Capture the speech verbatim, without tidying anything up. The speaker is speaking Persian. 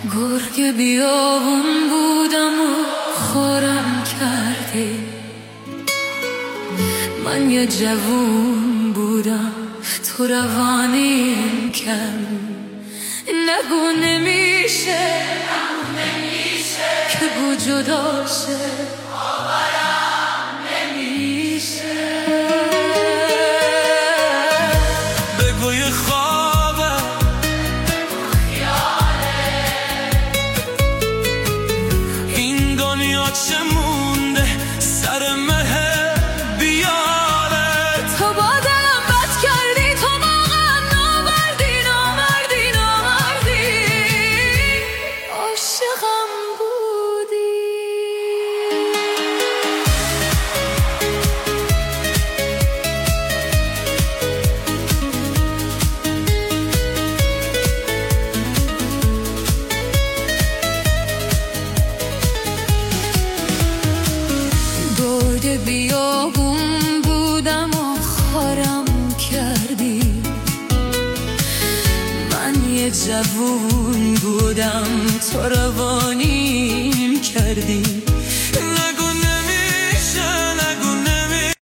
گرگ بیابون بودم و خارم کردی، من یه جوون بودم تو روانیم کردی. نگو نمیشه که گو جدا شه، باورم نمیشه. بگو یه خوابه خیاله، این دنیا چه مونده سر مه بیاره. تو با دلم بد کردی، تو واقعا نامردی نامردی نامردی، عاشقم بودی. گرگ بیابون بودم و خارم کردی، من یه جوون بودم تو روانیم کردی.